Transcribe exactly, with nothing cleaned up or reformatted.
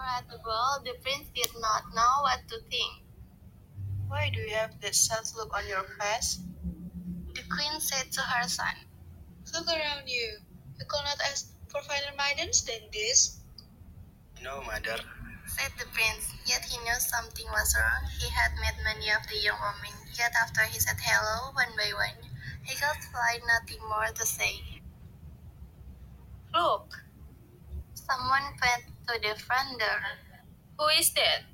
At the ball, the prince did not know what to think. Why do you have that sad look on your face? The queen said to her son, Look around you. You cannot ask for finer maidens than this. No, mother, said the prince. Yet he knew something was wrong. He had met many of the young women, yet after he said hello one by one, he could find nothing more to say. Look, Someone went to the front door. who is that?